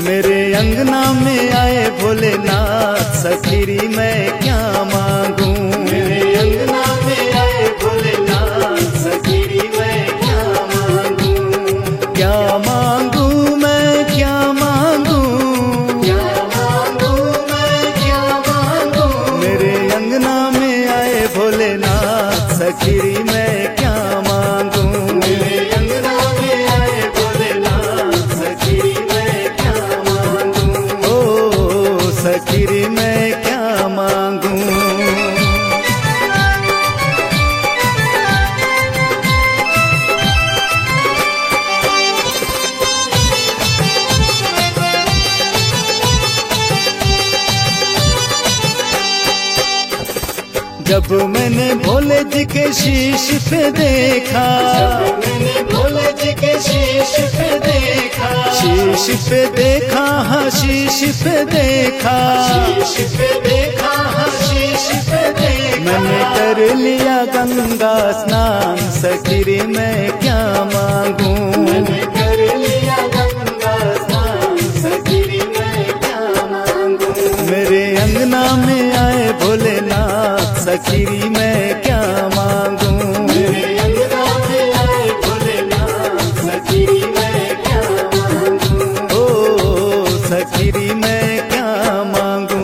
मेरे अंगना में आए भोलेनाथ, सखीरी मैं क्या मांगूं। मेरे अंगना में आए भोलेनाथ, सखीरी मैं क्या मांगूं। क्या मांगूं मैं, क्या मांगूं, क्या मांगूं मैं, क्या मांगूं। मेरे अंगना में आए भोलेनाथ, सखीरी मैं क्या मांगूं। मेरे अंगना में आए भोलेनाथ, सखीरी मैं क्या मांगूं। ओ सखीरी मैं क्या मांगूं। जब मैंने भोले जी के शीश पे देखा, जब मैंने भोले जी के शीश पे देखा, शीश पे देखा, हाँ शीश पे देखा, शीश पे देखा, हाँ शीश पे देखा। मैंने कर लिया गंगा स्नान, सखीरी मैं क्या मांगूं। मैंने कर लिया गंगा स्नान, सखीरी मैं क्या मांगूं। मेरे अंगना में आए भोलेनाथ, सखीरी मैं क्या मांगूं। मेरे अंगना में आए भोलेनाथ, सखीरी मैं क्या मांगूं। ओ सखीरी मैं क्या मांगूं।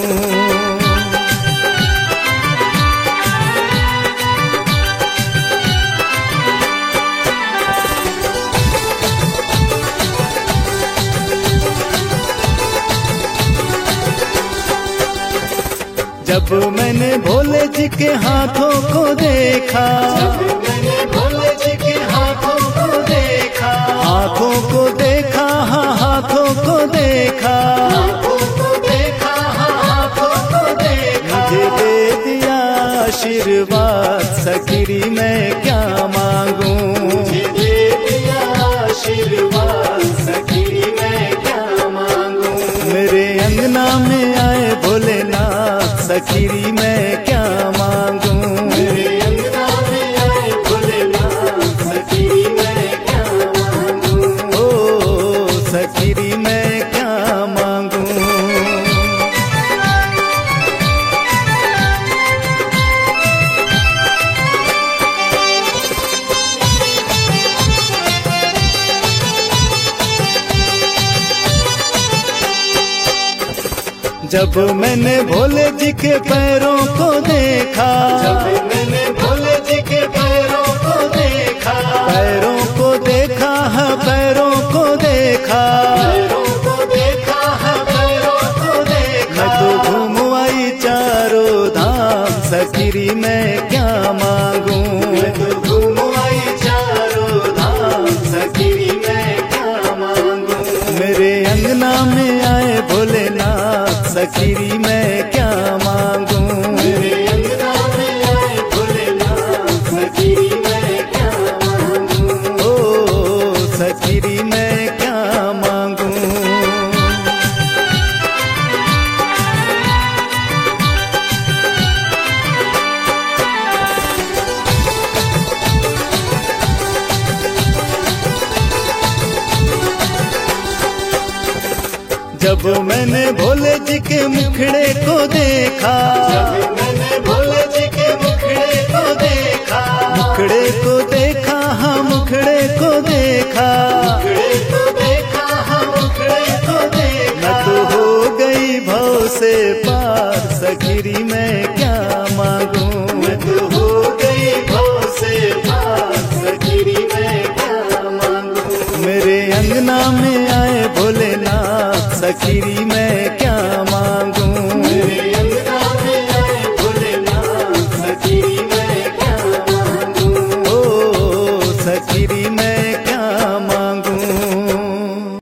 जब मैंने भोले जी के हाथों को देखा, जब मैंने भोले जी के हाथों को देखा, हाथों को देखा, हाँ हाथों को देखा, हाथों को देखा, हाँ हाथों को देखा। मुझे दे दिया आशीर्वाद, सखीरी मैं क्या मांगूं। मुझे दे दिया आशीर्वाद, सखीरी मैं क्या मांगूं। मेरे अंगना में आए भोलेनाथ, सखीरी मैं क्या मांगूं। मेरे अंगना में आए भोलेनाथ, सखीरी मैं क्या मांगूं। ओ सखीरी मैं क्या मांगूं। जब मैंने भोले जी के पैरों को देखा, जब मैंने भोले जी के पैरों को देखा, पैरों को देखा, हाँ पैरों को देखा, पैरों को देखा, हाँ पैरों को देखा। मैं तो घूम आई चारों धाम, सखीरी मैं क्या मांगूं। मैं तो घूम आई चारों धाम, सखीरी मैं क्या मांगूं। मेरे अंगना में आए भोलेनाथ, सखीरी मैं क्या मांगूं। मेरे अंगना में आए भोलेनाथ, सखीरी मैं क्या मांगूं। ओ सखीरी मैं क्या मांगूं। जब मैंने भोले जी के मुखड़े को देखा, जब मैंने भोले जी के मुखड़े को देखा, मुखड़े को देखा, हाँ मुखड़े को देखा, मुखड़े को देखा, हाँ मुखड़े को देखा। मैं तो हो गई भव से पार, सखीरी मैं क्या मांगूं। मैं तो हो गई भव से पार, सखीरी मैं क्या मांगूं। मेरे अंगना में आए भोलेनाथ, सखीरी